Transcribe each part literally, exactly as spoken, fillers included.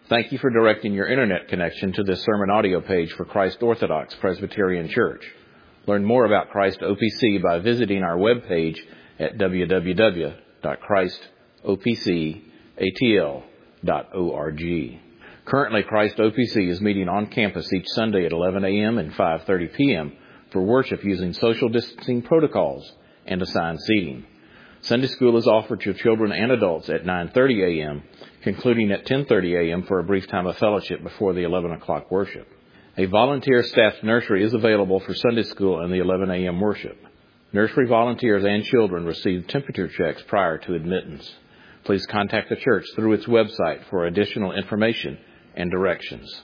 Thank you for directing your internet connection to this sermon audio page for Christ Orthodox Presbyterian Church. Learn more about Christ O P C by visiting our webpage at w w w dot christ o p c a t l dot org. Currently, Christ O P C is meeting on campus each Sunday at eleven a.m. and five thirty p.m. for worship using social distancing protocols and assigned seating. Sunday school is offered to children and adults at nine thirty a.m., concluding at ten thirty a.m. for a brief time of fellowship before the eleven o'clock worship. A volunteer staffed nursery is available for Sunday school and the eleven a.m. worship. Nursery volunteers and children receive temperature checks prior to admittance. Please contact the church through its website for additional information and directions.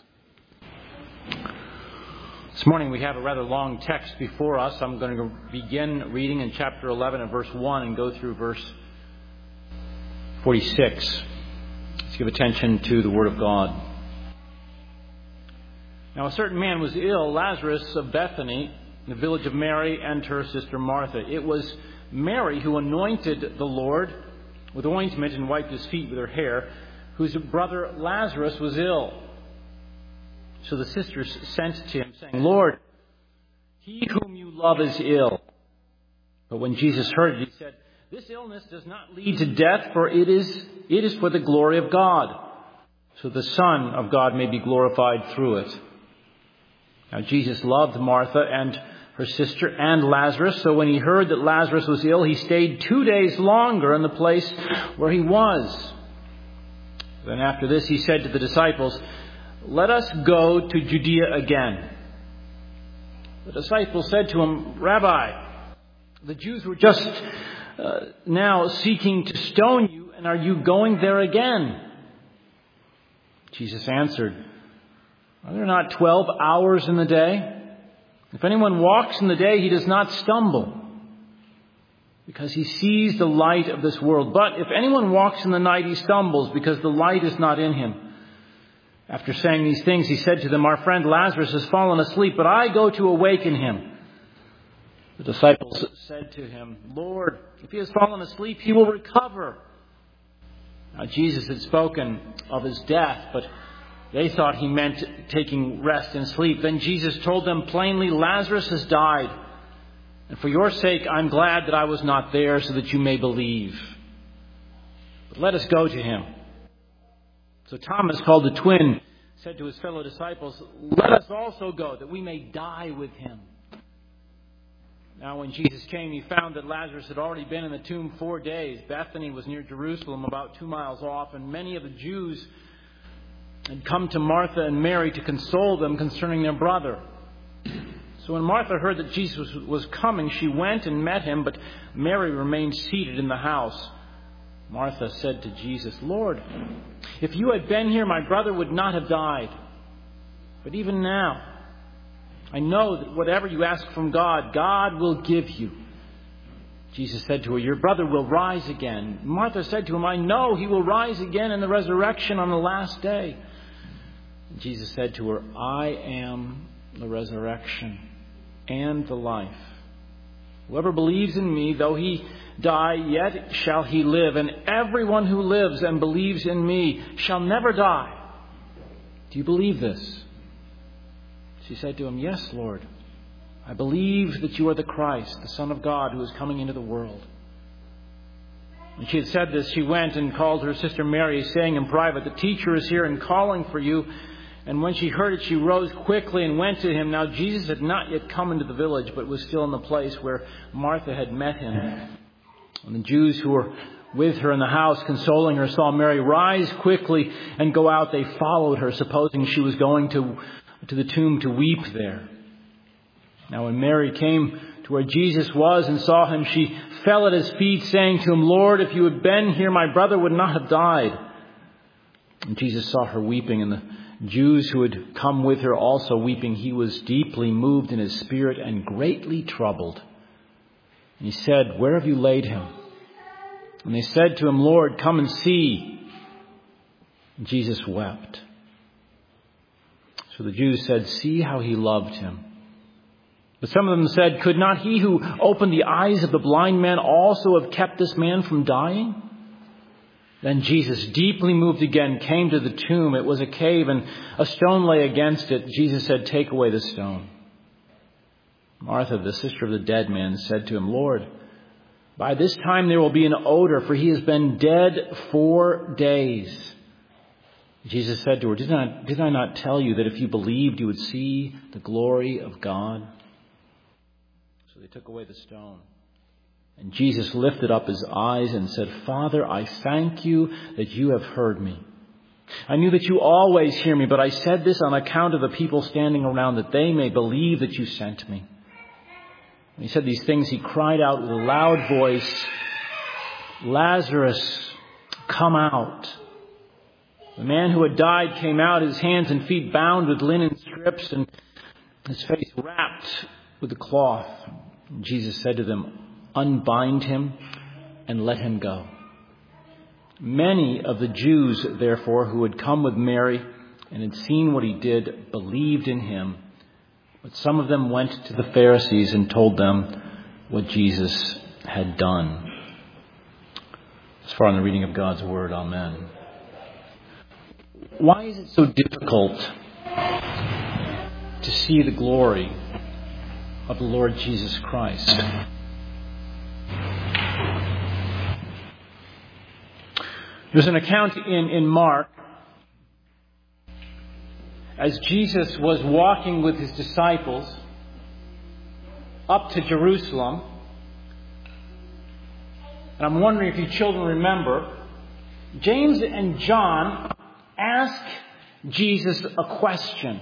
This morning we have a rather long text before us. I'm going to begin reading in chapter eleven and verse one and go through verse forty-six. Let's give attention to the Word of God. Now a certain man was ill, Lazarus of Bethany, in the village of Mary and her sister Martha. It was Mary who anointed the Lord with ointment and wiped his feet with her hair, whose brother Lazarus was ill. So the sisters sent to him, saying, Lord, he whom you love is ill. But when Jesus heard it, he said, This illness does not lead to death, for it is, it is for the glory of God, so the Son of God may be glorified through it. Now Jesus loved Martha and her sister and Lazarus, so when he heard that Lazarus was ill, he stayed two days longer in the place where he was. Then after this he said to the disciples, Let us go to Judea again. The disciples said to him, Rabbi, the Jews were just uh, now seeking to stone you, and are you going there again? Jesus answered, Are there not twelve hours in the day? If anyone walks in the day, he does not stumble, because he sees the light of this world. But if anyone walks in the night, he stumbles, because the light is not in him. After saying these things, he said to them, Our friend Lazarus has fallen asleep, but I go to awaken him. The disciples said to him, Lord, if he has fallen asleep, he will recover. Now Jesus had spoken of his death, but they thought he meant taking rest and sleep. Then Jesus told them plainly, Lazarus has died. And for your sake, I'm glad that I was not there, so that you may believe. But let us go to him. So Thomas, called the twin, said to his fellow disciples, Let us also go, that we may die with him. Now when Jesus came, he found that Lazarus had already been in the tomb four days. Bethany was near Jerusalem, about two miles off, and many of the Jews had come to Martha and Mary to console them concerning their brother. So when Martha heard that Jesus was coming, she went and met him, but Mary remained seated in the house. Martha said to Jesus, Lord, if you had been here, my brother would not have died. But even now, I know that whatever you ask from God, God will give you. Jesus said to her, Your brother will rise again. Martha said to him, I know he will rise again in the resurrection on the last day. And Jesus said to her, I am the resurrection and the life. Whoever believes in me, though he die, yet shall he live. And everyone who lives and believes in me shall never die. Do you believe this? She said to him, Yes, Lord. I believe that you are the Christ, the Son of God, who is coming into the world. When she had said this, she went and called her sister Mary, saying in private, The teacher is here and calling for you. And when she heard it, she rose quickly and went to him. Now Jesus had not yet come into the village, but was still in the place where Martha had met him. When the Jews who were with her in the house, consoling her, saw Mary rise quickly and go out, they followed her, supposing she was going to, to the tomb to weep there. Now when Mary came to where Jesus was and saw him, she fell at his feet, saying to him, Lord, if you had been here, my brother would not have died. And Jesus saw her weeping, and the Jews who had come with her also weeping. He was deeply moved in his spirit and greatly troubled. And he said, Where have you laid him? And they said to him, Lord, come and see. And Jesus wept. So the Jews said, See how he loved him. But some of them said, Could not he who opened the eyes of the blind man also have kept this man from dying? Then Jesus, deeply moved again, came to the tomb. It was a cave, and a stone lay against it. Jesus said, "Take away the stone." Martha, the sister of the dead man, said to him, "Lord, by this time there will be an odor, for he has been dead four days." Jesus said to her, did I, did I not tell you that if you believed, you would see the glory of God? So they took away the stone. And Jesus lifted up his eyes and said, "Father, I thank you that you have heard me. I knew that you always hear me, but I said this on account of the people standing around, that they may believe that you sent me." When he said these things, he cried out with a loud voice, "Lazarus, come out." The man who had died came out, his hands and feet bound with linen strips and his face wrapped with a cloth. And Jesus said to them, "Unbind him and let him go." Many of the Jews, therefore, who had come with Mary and had seen what he did, believed in him. But some of them went to the Pharisees and told them what Jesus had done. As far in the reading of God's Word, amen. Why is it so difficult to see the glory of the Lord Jesus Christ? There's an account in, in Mark as Jesus was walking with his disciples up to Jerusalem. And I'm wondering if you children remember, James and John ask Jesus a question.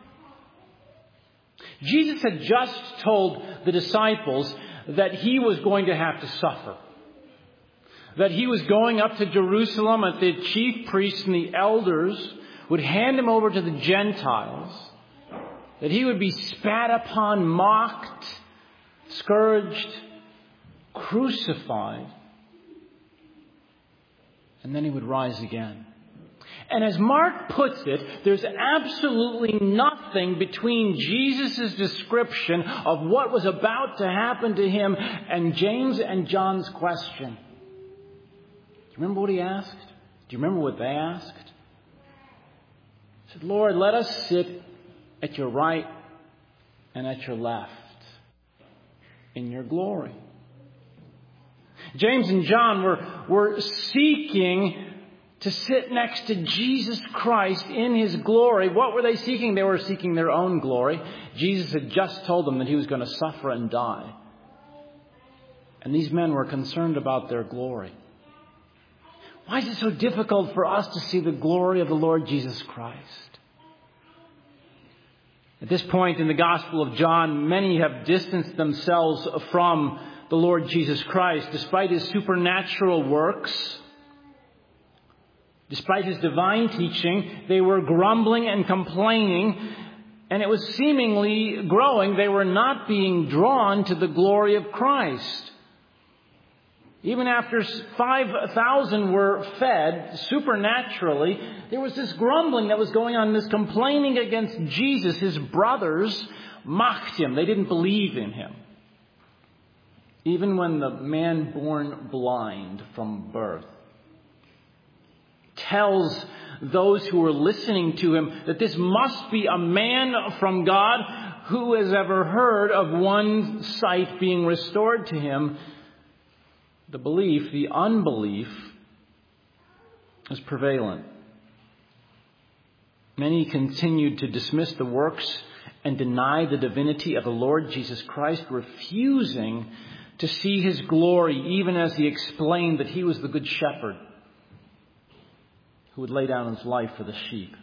Jesus had just told the disciples that he was going to have to suffer. That he was going up to Jerusalem, and the chief priests and the elders would hand him over to the Gentiles. That he would be spat upon, mocked, scourged, crucified. And then he would rise again. And as Mark puts it, there's absolutely nothing between Jesus' description of what was about to happen to him and James and John's question. Do you remember what he asked? Do you remember what they asked? He said, "Lord, let us sit at your right and at your left in your glory." James and John were, were seeking to sit next to Jesus Christ in his glory. What were they seeking? They were seeking their own glory. Jesus had just told them that he was going to suffer and die. And these men were concerned about their glory. Why is it so difficult for us to see the glory of the Lord Jesus Christ? At this point in the Gospel of John, many have distanced themselves from the Lord Jesus Christ. Despite his supernatural works, despite his divine teaching, they were grumbling and complaining, and it was seemingly growing. They were not being drawn to the glory of Christ. Even after five thousand were fed supernaturally, there was this grumbling that was going on, this complaining against Jesus. His brothers mocked him. They didn't believe in him. Even when the man born blind from birth tells those who were listening to him that this must be a man from God, who has ever heard of one sight being restored to him? The belief, the unbelief, is prevalent. Many continued to dismiss the works and deny the divinity of the Lord Jesus Christ, refusing to see his glory, even as he explained that he was the good shepherd who would lay down his life for the sheep.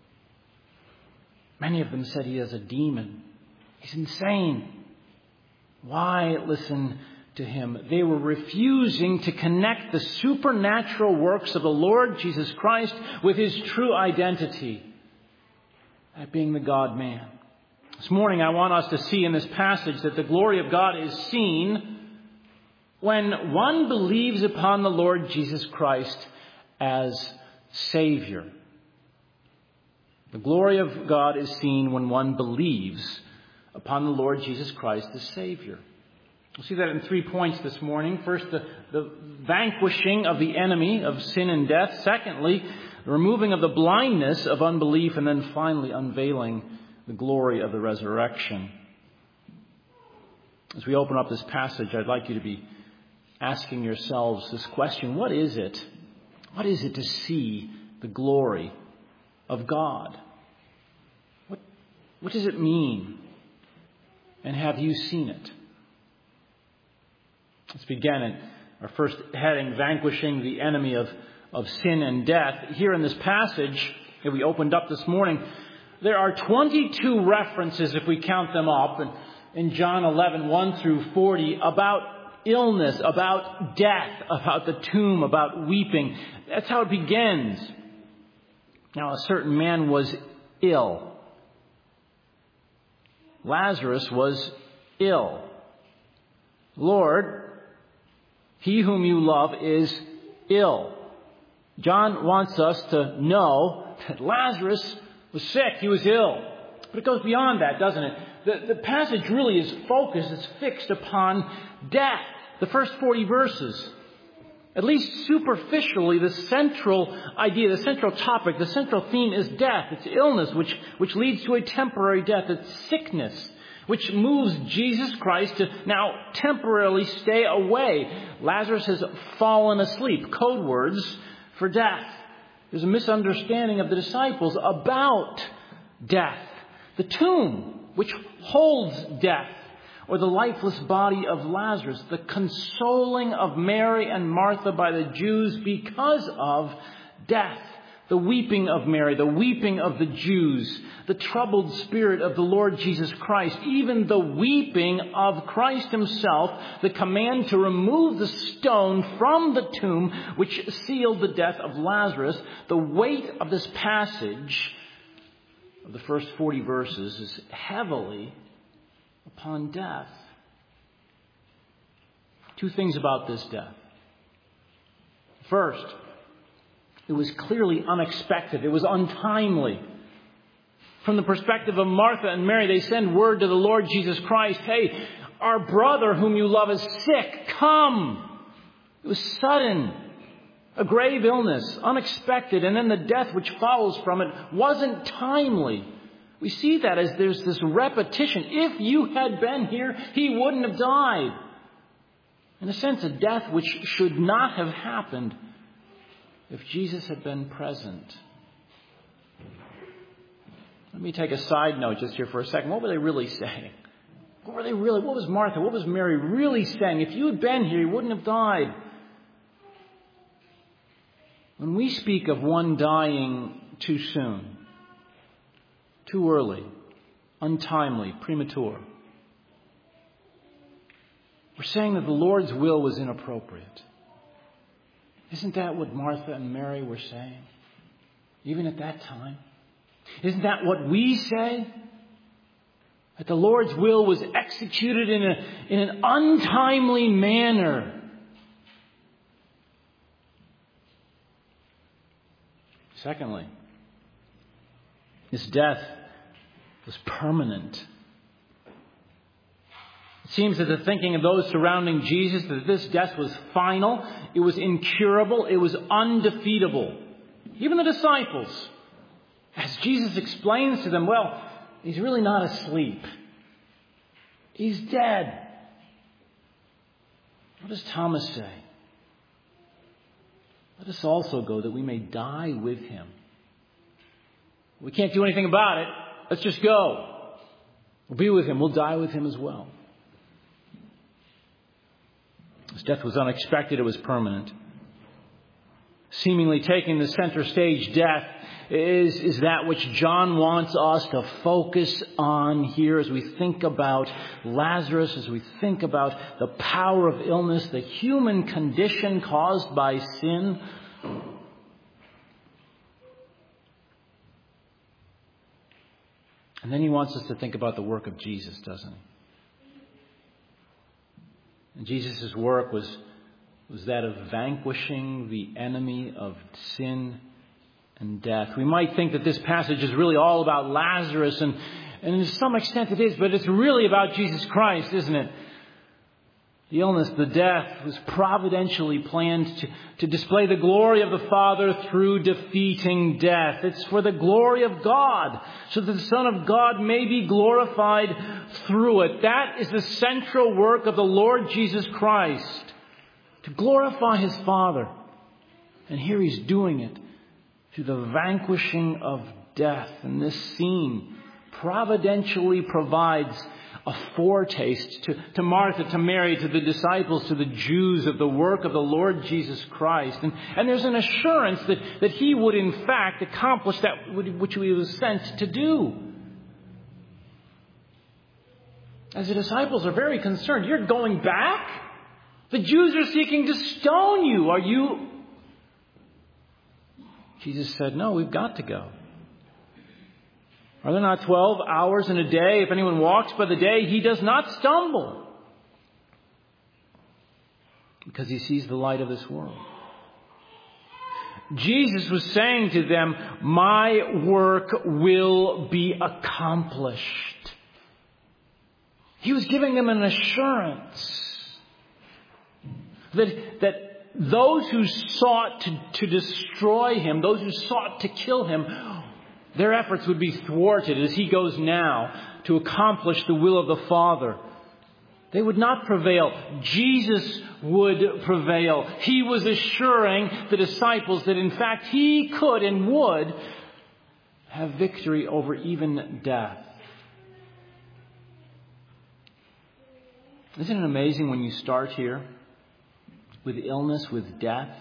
Many of them said he is a demon. He's insane. Why listen to him? They were refusing to connect the supernatural works of the Lord Jesus Christ with his true identity, that being the God-man. This morning I want us to see in this passage that the glory of God is seen when one believes upon the Lord Jesus Christ as Savior. The glory of God is seen when one believes upon the Lord Jesus Christ as Savior. We'll see that in three points this morning. First, the, the vanquishing of the enemy of sin and death. Secondly, the removing of the blindness of unbelief. And then finally, unveiling the glory of the resurrection. As we open up this passage, I'd like you to be asking yourselves this question. What is it? What is it to see the glory of God? What, what does it mean? And have you seen it? Let's begin at our first heading, vanquishing the enemy of, of sin and death. Here in this passage that we opened up this morning, there are twenty-two references, if we count them up, in, in John eleven, one through forty, about illness, about death, about the tomb, about weeping. That's how it begins. Now, a certain man was ill. Lazarus was ill. Lord, he whom you love is ill. John wants us to know that Lazarus was sick. He was ill. But it goes beyond that, doesn't it? The, the passage really is focused, it's fixed upon death. The first forty verses. At least superficially, the central idea, the central topic, the central theme is death. It's illness, which, which leads to a temporary death. It's sickness, which moves Jesus Christ to now temporarily stay away. Lazarus has fallen asleep. Code words for death. There's a misunderstanding of the disciples about death. The tomb, which holds death, or the lifeless body of Lazarus. The consoling of Mary and Martha by the Jews because of death. The weeping of Mary, the weeping of the Jews, the troubled spirit of the Lord Jesus Christ, even the weeping of Christ himself, the command to remove the stone from the tomb which sealed the death of Lazarus. The weight of this passage of the first forty verses is heavily upon death. Two things about this death. First, it was clearly unexpected. It was untimely. From the perspective of Martha and Mary, they send word to the Lord Jesus Christ, hey, our brother whom you love is sick. Come. It was sudden. A grave illness, unexpected, and then the death which follows from it wasn't timely. We see that as there's this repetition. If you had been here, he wouldn't have died. In a sense, a death which should not have happened if Jesus had been present. Let me take a side note just here for a second. What were they really saying? What were they really, what was Martha, what was Mary really saying? If you had been here, he wouldn't have died. When we speak of one dying too soon, too early, untimely, premature, we're saying that the Lord's will was inappropriate. Isn't that what Martha and Mary were saying? Even at that time? Isn't that what we say? That the Lord's will was executed in, a, in an untimely manner. Secondly, this death was permanent. It seems that the thinking of those surrounding Jesus that this death was final, it was incurable, it was undefeatable. Even the disciples, as Jesus explains to them, well, he's really not asleep. He's dead. What does Thomas say? Let us also go that we may die with him. We can't do anything about it. Let's just go. We'll be with him. We'll die with him as well. His death was unexpected. It was permanent. Seemingly taking the center stage, death is, is that which John wants us to focus on here as we think about Lazarus, as we think about the power of illness, the human condition caused by sin. And then he wants us to think about the work of Jesus, doesn't he? And Jesus' work was, was that of vanquishing the enemy of sin and death. We might think that this passage is really all about Lazarus, and, and to some extent it is, but it's really about Jesus Christ, isn't it? The illness, the death was providentially planned to, to display the glory of the Father through defeating death. It's for the glory of God, so that the Son of God may be glorified through it. That is the central work of the Lord Jesus Christ, to glorify His Father. And here He's doing it through the vanquishing of death. And this scene providentially provides a foretaste to, to Martha, to Mary, to the disciples, to the Jews of the work of the Lord Jesus Christ. And, and there's an assurance that, that He would in fact accomplish that which He was sent to do. As the disciples are very concerned, you're going back? The Jews are seeking to stone you. Are you... Jesus said, no, we've got to go. Are there not twelve hours in a day? If anyone walks by the day, he does not stumble, because he sees the light of this world. Jesus was saying to them, my work will be accomplished. He was giving them an assurance that, that those who sought to, to destroy Him, those who sought to kill Him, their efforts would be thwarted as He goes now to accomplish the will of the Father. They would not prevail. Jesus would prevail. He was assuring the disciples that in fact He could and would have victory over even death. Isn't it amazing when you start here with illness, with death,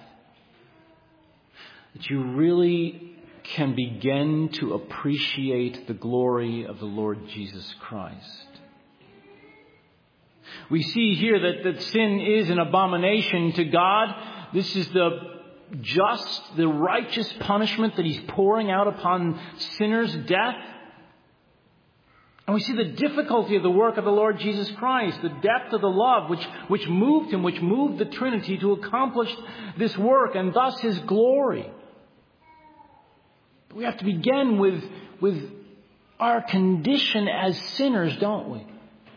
that you really can begin to appreciate the glory of the Lord Jesus Christ. We see here that, that sin is an abomination to God. This is the just, the righteous punishment that He's pouring out upon sinners, death. And we see the difficulty of the work of the Lord Jesus Christ, the depth of the love which, which moved Him, which moved the Trinity to accomplish this work, and thus His glory. We have to begin with, with our condition as sinners, don't we?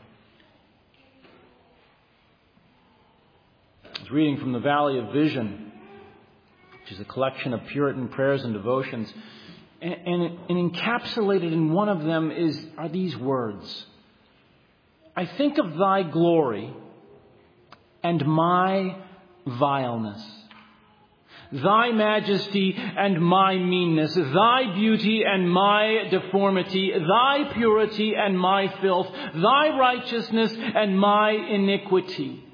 I was reading from the Valley of Vision, which is a collection of Puritan prayers and devotions. And, and, and encapsulated in one of them is are these words. I think of Thy glory and my vileness, Thy majesty and my meanness, Thy beauty and my deformity, Thy purity and my filth, Thy righteousness and my iniquity.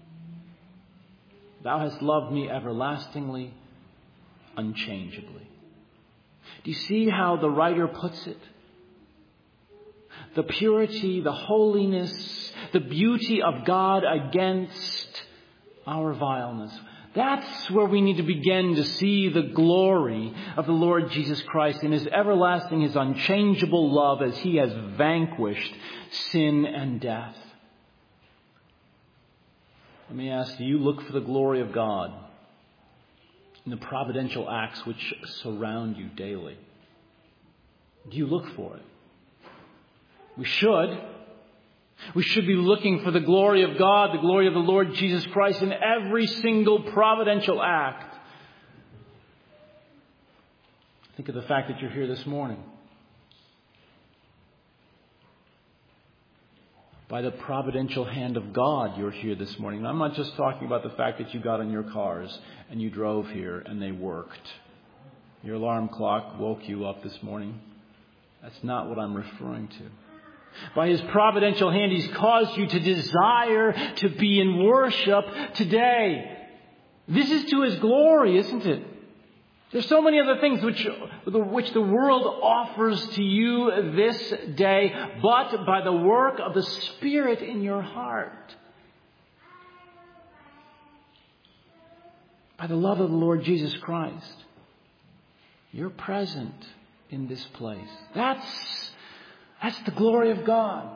Thou hast loved me everlastingly, unchangeably. Do you see how the writer puts it? The purity, the holiness, the beauty of God against our vileness. That's where we need to begin to see the glory of the Lord Jesus Christ in His everlasting, His unchangeable love as He has vanquished sin and death. Let me ask, do you look for the glory of God in the providential acts which surround you daily? Do you look for it? We should. We should be looking for the glory of God, the glory of the Lord Jesus Christ in every single providential act. Think of the fact that you're here this morning. By the providential hand of God, you're here this morning. And I'm not just talking about the fact that you got in your cars and you drove here and they worked. Your alarm clock woke you up this morning. That's not what I'm referring to. By His providential hand, He's caused you to desire to be in worship today. This is to His glory, isn't it? There's so many other things which, which the world offers to you this day, but by the work of the Spirit in your heart. By the love of the Lord Jesus Christ. You're present in this place. That's, that's the glory of God.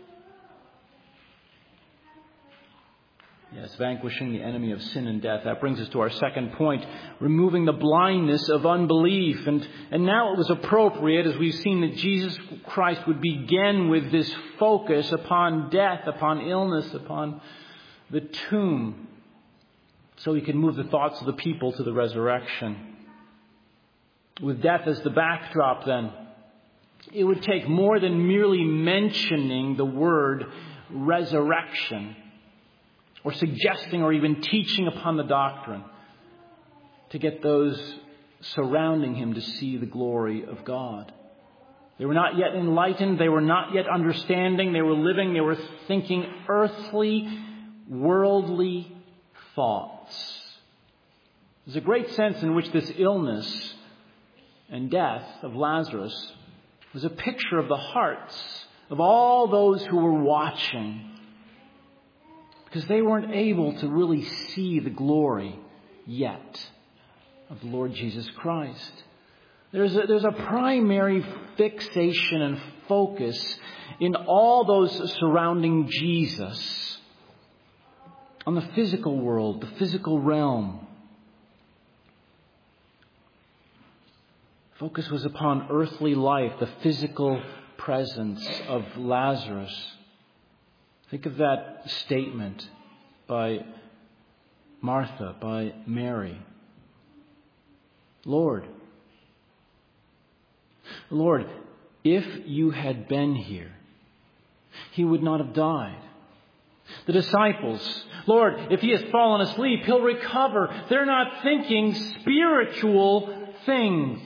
Yes, vanquishing the enemy of sin and death. That brings us to our second point, removing the blindness of unbelief. And, and now it was appropriate, as we've seen, that Jesus Christ would begin with this focus upon death, upon illness, upon the tomb so he could move the thoughts of the people to the resurrection. With death as the backdrop, then, it would take more than merely mentioning the word resurrection or suggesting or even teaching upon the doctrine to get those surrounding him to see the glory of God. They were not yet enlightened. They were not yet understanding. They were living, they were thinking earthly, worldly thoughts. There's a great sense in which this illness and death of Lazarus was a picture of the hearts of all those who were watching, because they weren't able to really see the glory yet of the Lord Jesus Christ. There's a, there's a primary fixation and focus in all those surrounding Jesus on the physical world, the physical realm. Focus was upon earthly life, the physical presence of Lazarus. Think of that statement by Martha, by Mary. Lord, Lord, if you had been here, he would not have died. The disciples, Lord, if he has fallen asleep, he'll recover. They're not thinking spiritual things.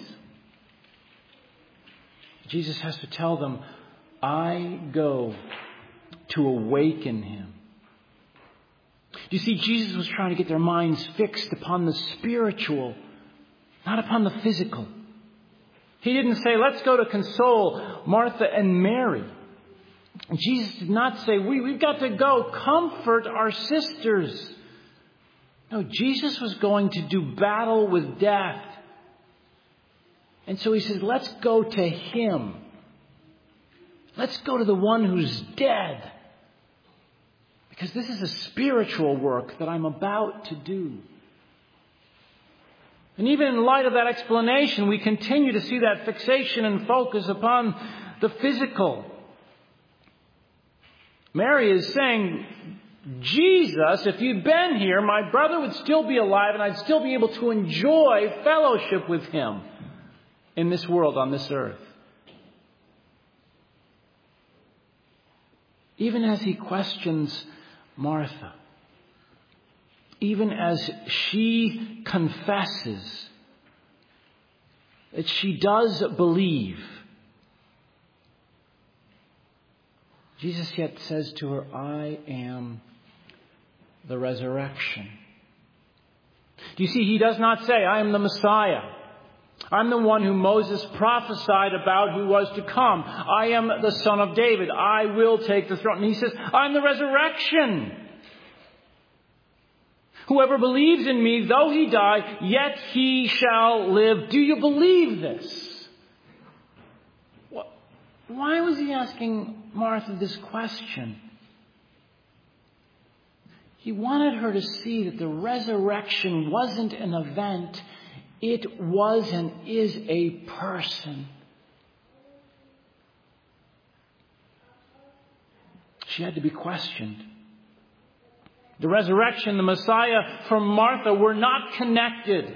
Jesus has to tell them, I go to awaken him. You see, Jesus was trying to get their minds fixed upon the spiritual, not upon the physical. He didn't say, let's go to console Martha and Mary. Jesus did not say, we, we've got to go comfort our sisters. No, Jesus was going to do battle with death. And so he says, let's go to him. Let's go to the one who's dead. Because this is a spiritual work that I'm about to do. And even in light of that explanation, we continue to see that fixation and focus upon the physical. Mary is saying, Jesus, if you'd been here, my brother would still be alive and I'd still be able to enjoy fellowship with him in this world, on this earth. Even as he questions Martha, even as she confesses that she does believe, Jesus yet says to her, I am the resurrection. Do you see, he does not say, I am the Messiah. I'm the one who Moses prophesied about who was to come. I am the Son of David. I will take the throne. And he says, I'm the resurrection. Whoever believes in me, though he die, yet he shall live. Do you believe this? Why was he asking Martha this question? He wanted her to see that the resurrection wasn't an event. It was and is a person. She had to be questioned. The resurrection, the Messiah from Martha were not connected.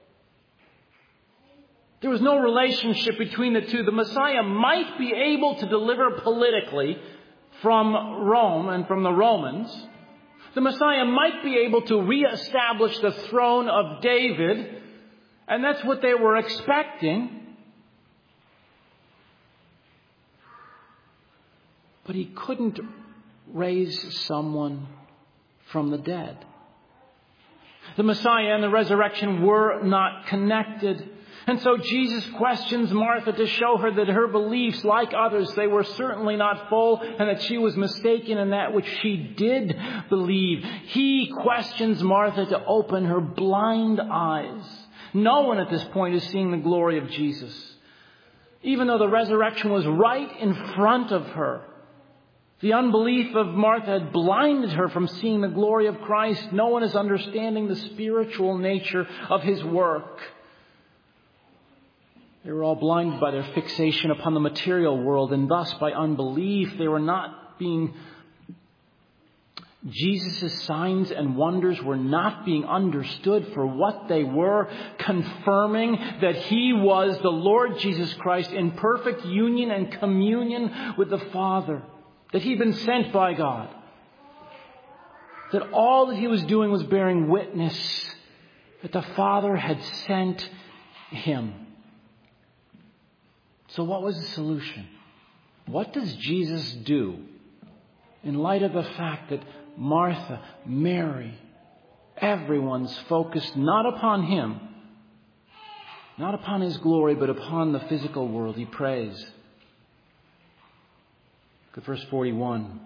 There was no relationship between the two. The Messiah might be able to deliver politically from Rome and from the Romans. The Messiah might be able to reestablish the throne of David. And that's what they were expecting. But he couldn't raise someone from the dead. The Messiah and the resurrection were not connected. And so Jesus questions Martha to show her that her beliefs, like others, they were certainly not full and that she was mistaken in that which she did believe. He questions Martha to open her blind eyes. No one at this point is seeing the glory of Jesus. Even though the resurrection was right in front of her, the unbelief of Martha had blinded her from seeing the glory of Christ. No one is understanding the spiritual nature of his work. They were all blinded by their fixation upon the material world, and thus by unbelief they were not being Jesus' signs and wonders were not being understood for what they were, confirming that He was the Lord Jesus Christ in perfect union and communion with the Father, that He'd been sent by God, that all that He was doing was bearing witness that the Father had sent Him. So what was the solution? What does Jesus do in light of the fact that Martha, Mary, everyone's focused not upon Him, not upon His glory, but upon the physical world? He prays. Look at verse forty-one.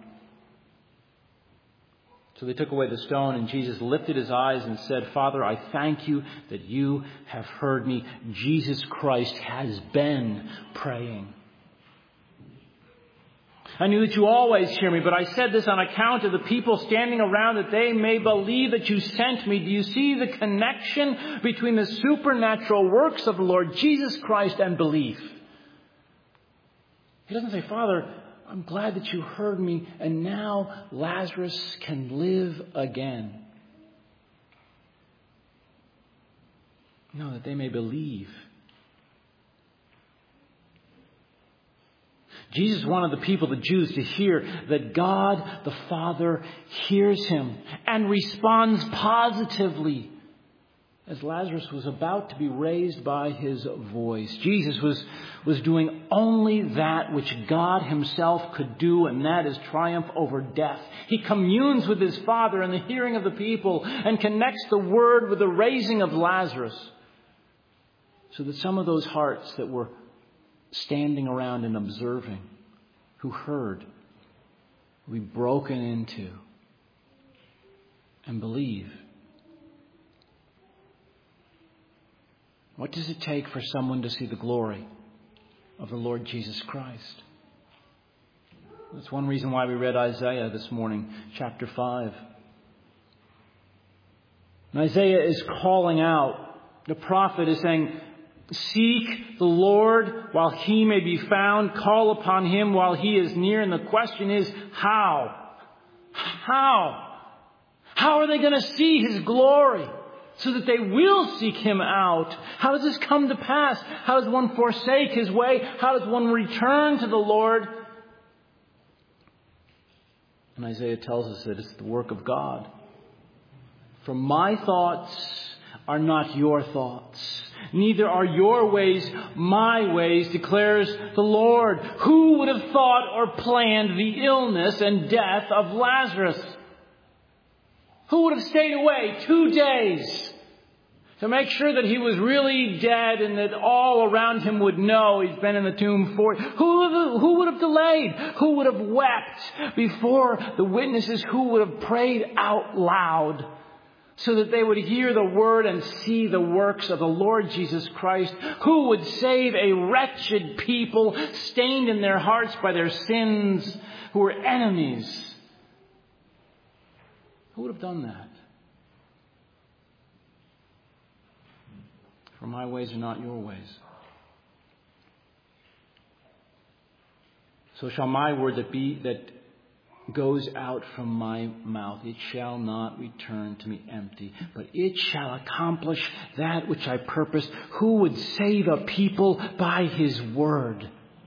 So they took away the stone, and Jesus lifted His eyes and said, Father, I thank You that You have heard me. Jesus Christ has been praying. I knew that You always hear me, but I said this on account of the people standing around, that they may believe that You sent me. Do you see the connection between the supernatural works of the Lord Jesus Christ and belief? He doesn't say, Father, I'm glad that You heard me, and now Lazarus can live again. No, that they may believe. Jesus wanted the people, the Jews, to hear that God the Father hears him and responds positively as Lazarus was about to be raised by His voice. Jesus was, was doing only that which God Himself could do, and that is triumph over death. He communes with His Father in the hearing of the people and connects the Word with the raising of Lazarus, so that some of those hearts that were standing around and observing, who heard, will be broken into and believe. What does it take for someone to see the glory of the Lord Jesus Christ? That's one reason why we read Isaiah this morning, chapter five. And Isaiah is calling out. The prophet is saying, seek the Lord while He may be found. Call upon Him while He is near. And the question is, how? How? How are they going to see His glory so that they will seek Him out? How does this come to pass? How does one forsake his way? How does one return to the Lord? And Isaiah tells us that it's the work of God. For my thoughts are not your thoughts, neither are your ways my ways, declares the Lord. Who would have thought or planned the illness and death of Lazarus? Who would have stayed away two days to make sure that he was really dead and that all around him would know he's been in the tomb for... Who would have, who would have delayed? Who would have wept before the witnesses? Who would have prayed out loud so that they would hear the word and see the works of the Lord Jesus Christ? Who would save a wretched people stained in their hearts by their sins, who were enemies? Who would have done that? For my ways are not your ways. So shall my word that be that goes out from my mouth, it shall not return to me empty, but it shall accomplish that which I purpose. Who would save a people by His word?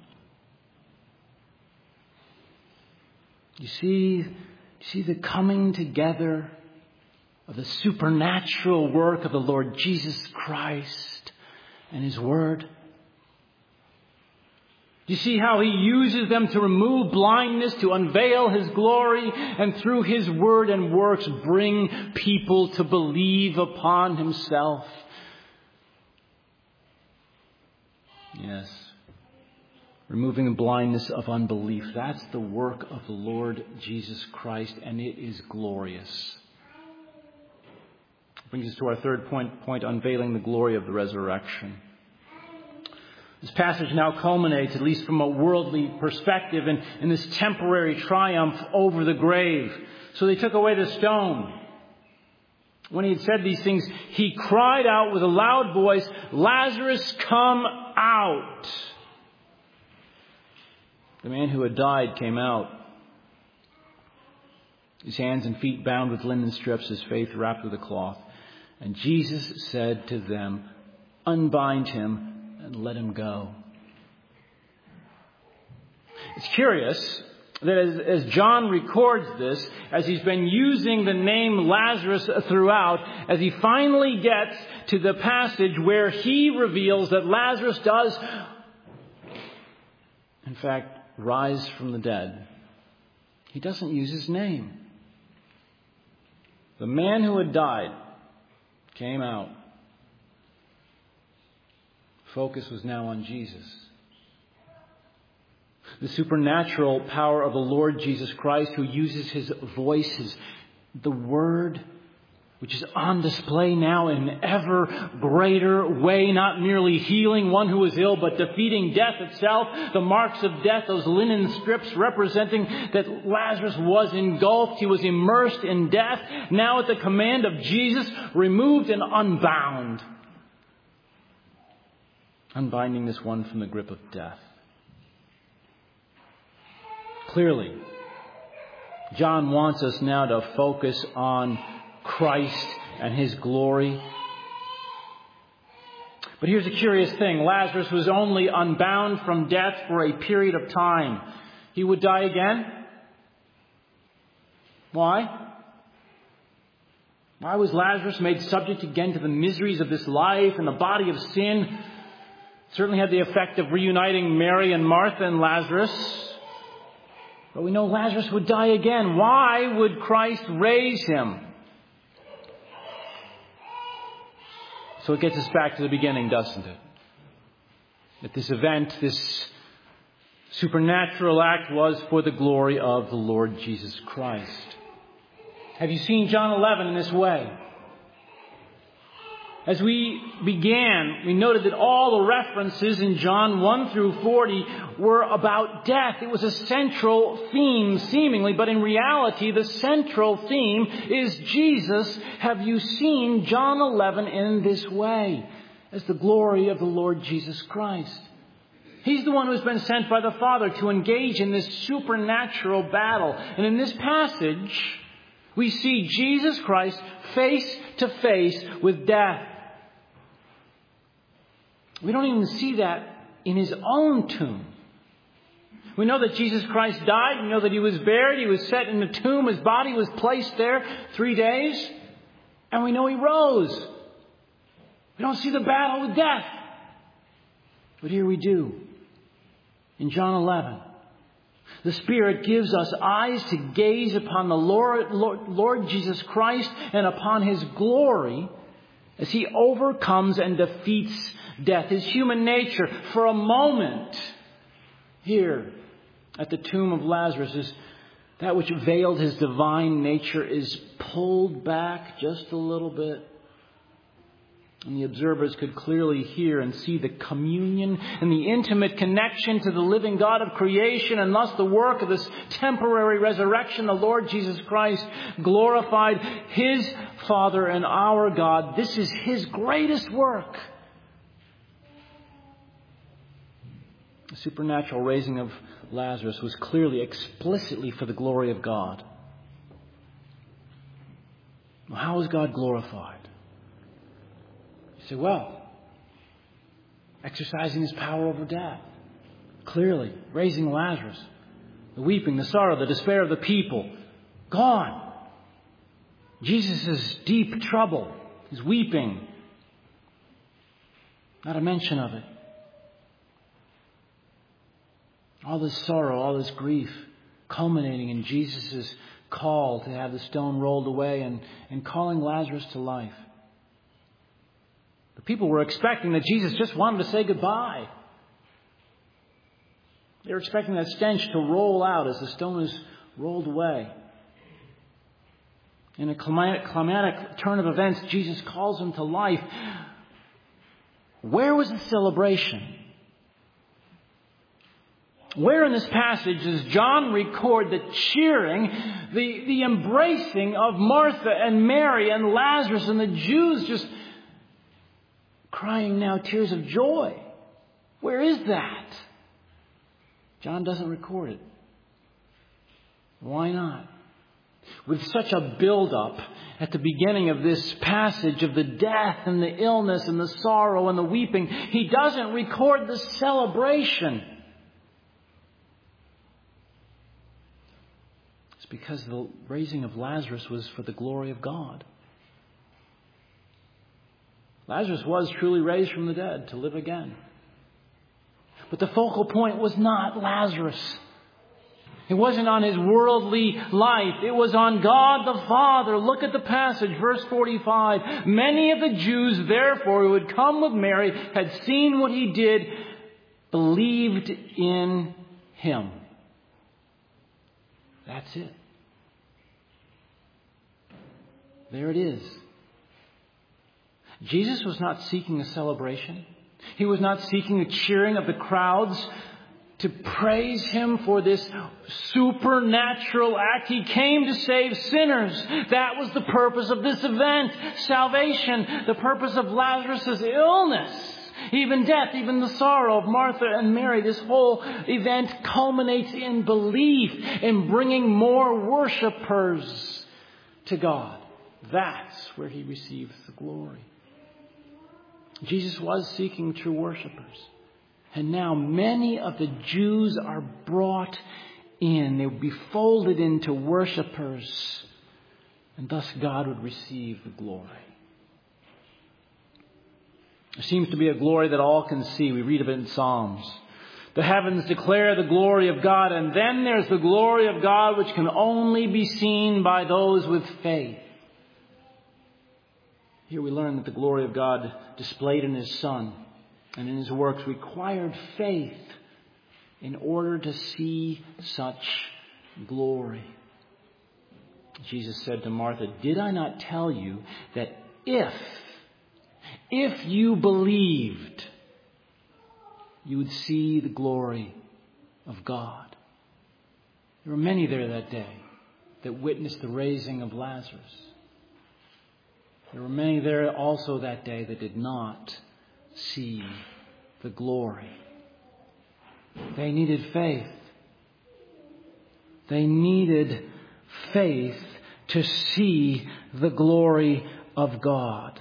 You see, you see the coming together of the supernatural work of the Lord Jesus Christ and His word. You see how He uses them to remove blindness, to unveil His glory, and through His word and works bring people to believe upon Himself. Yes. Removing the blindness of unbelief. That's the work of the Lord Jesus Christ, and it is glorious. Brings us to our third point, point, unveiling the glory of the resurrection. This passage now culminates, at least from a worldly perspective, in, in this temporary triumph over the grave. So they took away the stone. When He had said these things, He cried out with a loud voice, Lazarus, come out. The man who had died came out. his hands and feet bound with linen strips, his face wrapped with a cloth. And Jesus said to them, "Unbind him and let him go." It's curious that as, as John records this, as he's been using the name Lazarus throughout, as he finally gets to the passage where he reveals that Lazarus does, in fact, rise from the dead, he doesn't use his name. The man who had died came out. Focus was now on Jesus. The supernatural power of the Lord Jesus Christ, who uses his voice, his, the Word, which is on display now in an ever greater way, not merely healing one who is ill, but defeating death itself, the marks of death, those linen strips representing that Lazarus was engulfed, he was immersed in death, now at the command of Jesus, removed and unbound, unbinding this one from the grip of death. Clearly, John wants us now to focus on Christ and his glory. But here's a curious thing. Lazarus was only unbound from death for a period of time. He would die again. Why? Why was Lazarus made subject again to the miseries of this life and the body of sin? Certainly had the effect of reuniting Mary and Martha and Lazarus. But we know Lazarus would die again. Why would Christ raise him? So it gets us back to the beginning, doesn't it? That this event, this supernatural act was for the glory of the Lord Jesus Christ. Have you seen John eleven in this way? As we began, we noted that all the references in John one through forty were about death. It was a central theme, seemingly, but in reality, the central theme is Jesus. Have you seen John eleven in this way? As the glory of the Lord Jesus Christ. He's the one who's been sent by the Father to engage in this supernatural battle. And in this passage, we see Jesus Christ face to face with death. We don't even see that in his own tomb. We know that Jesus Christ died. We know that he was buried. He was set in a tomb. His body was placed there three days. And we know he rose. We don't see the battle with death. But here we do. In John eleven. The Spirit gives us eyes to gaze upon the Lord, Lord, Lord Jesus Christ and upon his glory as he overcomes and defeats death, his human nature. For a moment, here at the tomb of Lazarus, is that which veiled his divine nature is pulled back just a little bit. And the observers could clearly hear and see the communion and the intimate connection to the living God of creation, and thus the work of this temporary resurrection. The Lord Jesus Christ glorified his Father and our God. This is his greatest work. The supernatural raising of Lazarus was clearly, explicitly for the glory of God. Well, how is God glorified? You say, well, exercising his power over death. Clearly, raising Lazarus. The weeping, the sorrow, the despair of the people. Gone. Jesus' deep trouble. His weeping. Not a mention of it. All this sorrow, all this grief, culminating in Jesus' call to have the stone rolled away and, and calling Lazarus to life. The people were expecting that Jesus just wanted to say goodbye. They were expecting that stench to roll out as the stone is rolled away. In a climatic, climatic turn of events, Jesus calls them to life. Where was the celebration? Where in this passage does John record the cheering, the, the embracing of Martha and Mary and Lazarus and the Jews just crying now tears of joy? Where is that? John doesn't record it. Why not? With such a build-up at the beginning of this passage of the death and the illness and the sorrow and the weeping, he doesn't record the celebration. It's because the raising of Lazarus was for the glory of God. Lazarus was truly raised from the dead to live again. But the focal point was not Lazarus. It wasn't on his worldly life. It was on God the Father. Look at the passage, verse forty-five. Many of the Jews, therefore, who had come with Mary, had seen what he did, believed in him. That's it. There it is. Jesus was not seeking a celebration. He was not seeking a cheering of the crowds to praise him for this supernatural act. He came to save sinners. That was the purpose of this event. Salvation. The purpose of Lazarus' illness. Even death, even the sorrow of Martha and Mary. This whole event culminates in belief, in bringing more worshipers to God. That's where he receives the glory. Jesus was seeking true worshipers. And now many of the Jews are brought in. They would be folded into worshipers. And thus God would receive the glory. There seems to be a glory that all can see. We read of it in Psalms. The heavens declare the glory of God. And then there's the glory of God which can only be seen by those with faith. Here we learn that the glory of God displayed in his Son and in his works required faith in order to see such glory. Jesus said to Martha, "Did I not tell you that if, if you believed, you would see the glory of God?" There were many there that day that witnessed the raising of Lazarus. There were many there also that day that did not see the glory. They needed faith. They needed faith to see the glory of God.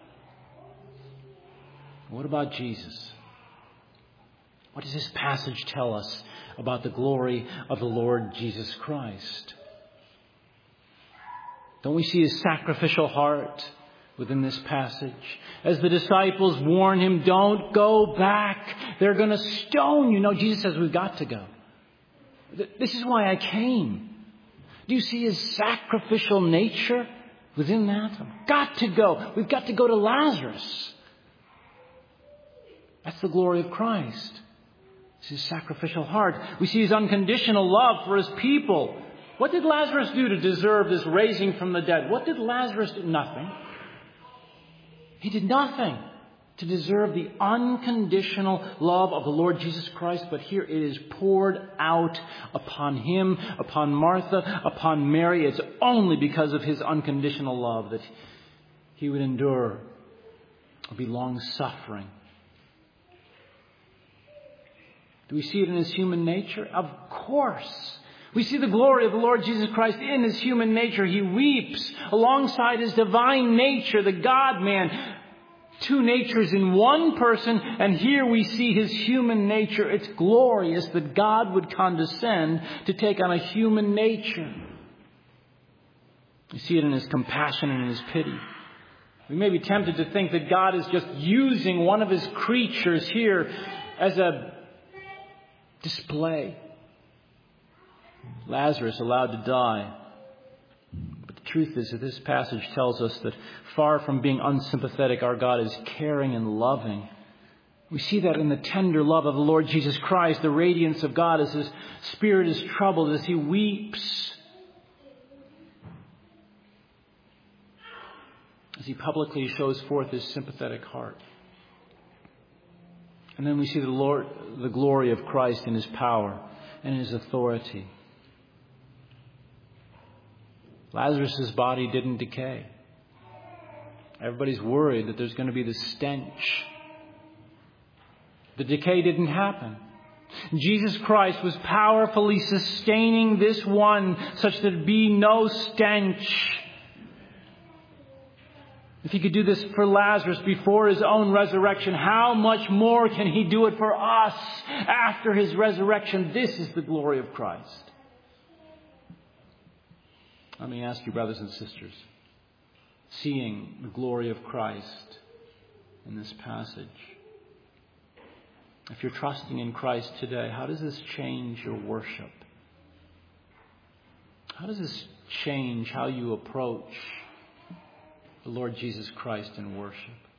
What about Jesus? What does this passage tell us about the glory of the Lord Jesus Christ? Don't we see his sacrificial heart within this passage? As the disciples warn him, don't go back. They're going to stone you. No, Jesus says, we've got to go. This is why I came. Do you see his sacrificial nature within that? I've got to go. We've got to go to Lazarus. That's the glory of Christ. It's his sacrificial heart. We see his unconditional love for his people. What did Lazarus do to deserve this raising from the dead? What did Lazarus do? Nothing. He did nothing to deserve the unconditional love of the Lord Jesus Christ. But here it is poured out upon him, upon Martha, upon Mary. It's only because of his unconditional love that he would endure or be long-suffering. Do we see it in his human nature? Of course. We see the glory of the Lord Jesus Christ in his human nature. He weeps alongside his divine nature, the God-man. Two natures in one person, and here we see his human nature. It's glorious that God would condescend to take on a human nature. We see it in his compassion and in his pity. We may be tempted to think that God is just using one of his creatures here as a display. Lazarus allowed to die. But the truth is that this passage tells us that far from being unsympathetic, our God is caring and loving. We see that in the tender love of the Lord Jesus Christ, the radiance of God as his spirit is troubled, as he weeps, as he publicly shows forth his sympathetic heart. And then we see the Lord, the glory of Christ in his power and his authority. Lazarus' body didn't decay. Everybody's worried that there's going to be this stench. The decay didn't happen. Jesus Christ was powerfully sustaining this one such that there be no stench. If He could do this for Lazarus before His own resurrection, how much more can He do it for us after His resurrection? This is the glory of Christ. Let me ask you, brothers and sisters, seeing the glory of Christ in this passage, if you're trusting in Christ today, how does this change your worship? How does this change how you approach the Lord Jesus Christ in worship?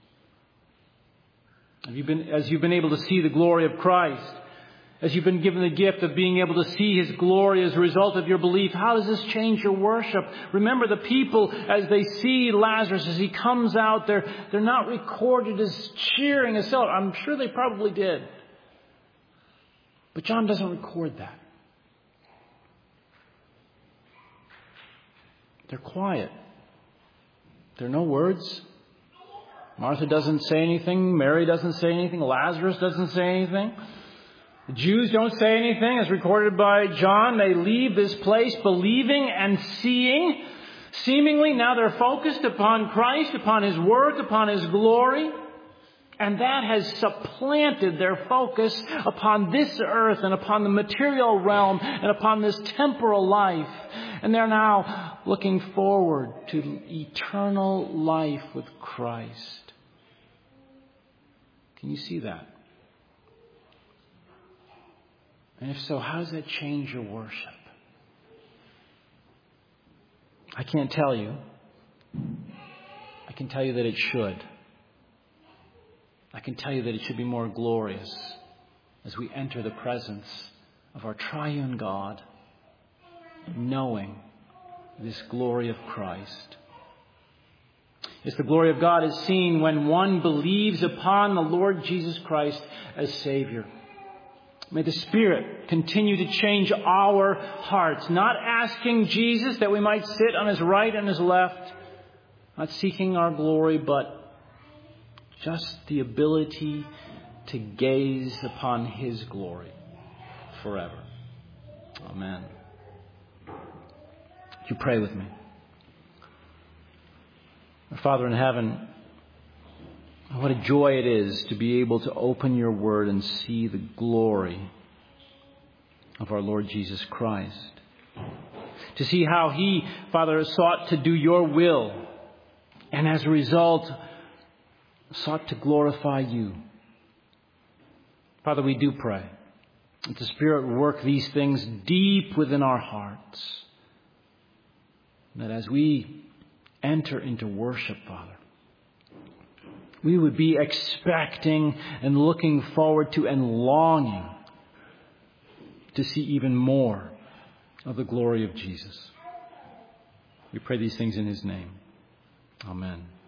Have you been, as you've been able to see the glory of Christ, as you've been given the gift of being able to see His glory as a result of your belief, how does this change your worship? Remember, the people, as they see Lazarus, as he comes out, they're, they're not recorded as cheering, as so. I'm sure they probably did. But John doesn't record that. They're quiet. There are no words. Martha doesn't say anything. Mary doesn't say anything. Lazarus doesn't say anything. The Jews don't say anything, as recorded by John. They leave this place believing and seeing. Seemingly now they're focused upon Christ, upon His work, upon His glory. And that has supplanted their focus upon this earth and upon the material realm and upon this temporal life. And they're now looking forward to eternal life with Christ. Can you see that? And if so, how does that change your worship? I can't tell you. I can tell you that it should. I can tell you that it should be more glorious as we enter the presence of our triune God, knowing this glory of Christ. Yes, the glory of God is seen when one believes upon the Lord Jesus Christ as Savior. May the Spirit continue to change our hearts, not asking Jesus that we might sit on His right and His left, not seeking our glory, but just the ability to gaze upon His glory forever. Amen. Would you pray with me? Our Father in heaven, what a joy it is to be able to open Your Word and see the glory of our Lord Jesus Christ. To see how He, Father, sought to do Your will, and as a result, sought to glorify You. Father, we do pray that the Spirit work these things deep within our hearts. That as we enter into worship, Father, we would be expecting and looking forward to and longing to see even more of the glory of Jesus. We pray these things in His name. Amen.